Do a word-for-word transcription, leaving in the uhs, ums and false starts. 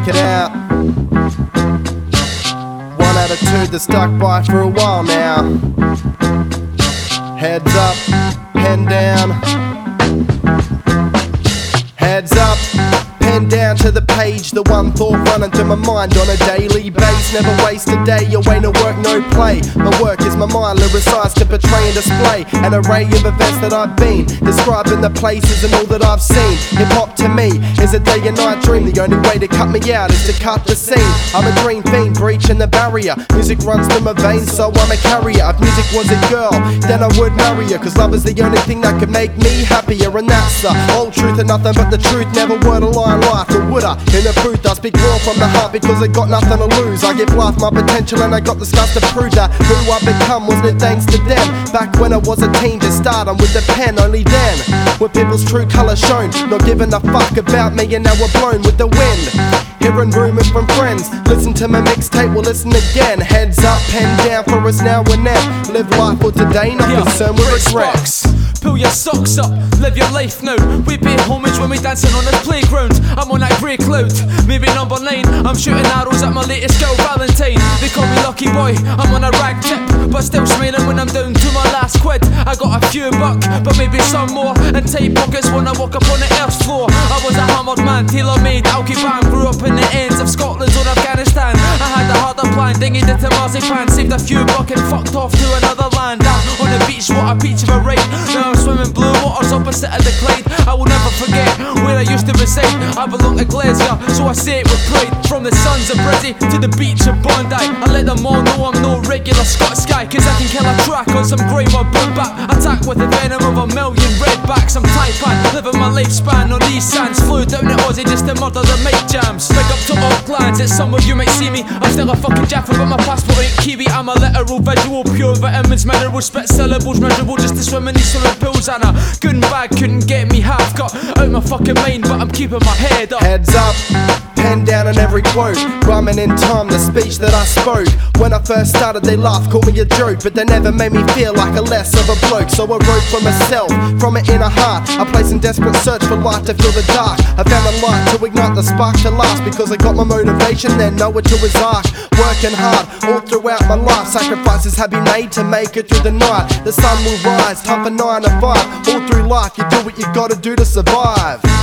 check it out. One attitude that's stuck by for a while now. Heads up, pen down. Heads up, pen down to the page. The one thought running through my mind on a daily base. Never waste a day away, no work, no play. My work is my mind, lyricized to portray and display an array of events that I've been, describing the places and all that I've seen. Hip-hop to me is a day and night dream. The only way to cut me out is to cut the scene. I'm a dream fiend, breaching the barrier. Music runs through my veins, so I'm a carrier. If music was a girl, then I would marry her, cause love is the only thing that could make me happier. And that's the whole truth and nothing but the truth. Never word a lie in life, or would I? In the booth I speak raw from the heart because I got nothing to lose. I give life my potential and I got the scars to prove that who I become wasn't it thanks to them. Back when I was a teen, just starting with the pen. Only then were people's true colour shown, not giving a fuck about me, and now we're blown with the wind. Hearing rumours from friends, listen to my mixtape, we'll listen again. Heads up, pen down for us now and then. Live life for today, not yeah, concerned with regrets. Pull your socks up, live your life now. We pay homage when we dancing on the playground. I'm on that grey cloud, maybe number nine. I'm shooting arrows at my latest girl Valentine. They call me lucky boy, I'm on a rag tip, but still smiling when I'm down to my last quid. I got a few buck, but maybe some more, and tight pockets when I walk up on the earth's floor. I was a hammered man, tailor-made, Alki-Ban. Grew up in the ends of Scotland or Afghanistan. I had a harder plan, dinghy to marzipan. Saved a few buck and fucked off to another land. Down on the beach, what a beach of a ride. Now I'm swimming blue waters opposite of the Clyde. I will never forget where I used to reside. I belong to Glasgow, so I say it with pride. From the sons of Brizzy to the beach of Bondi, I let them all know I'm no regular Scots guy, cause I can kill a track on some grave or boom back. Attack with the venom of a million redbacks. I'm Taipan, living my lifespan on these sands. Flew down to Aussie just to murder the mic jams. Big up to all clans, it's some of you might see me. I'm still a fucking Jaffa, but my passport ain't Kiwi. I'm a literal visual, pure vitamins, minerals, spit syllables, miserable just to swim in these swimming pools. And a gun bag couldn't get me half got out my fucking mind, but I'm keeping my head up. Heads up, pen down on every quote, rhyming in time the speech that I spoke. When I first started they laughed, called me a joke, but they never made me feel like a less of a bloke. So I wrote for myself, from my inner heart. I place in desperate search for light to fill the dark. I found a light to ignite the spark to last, because I got my motivation, then nowhere to reside. Working hard all throughout my life, sacrifices have been made to make it through the night. The sun will rise, time for nine to five. All through life you do what you gotta do to survive.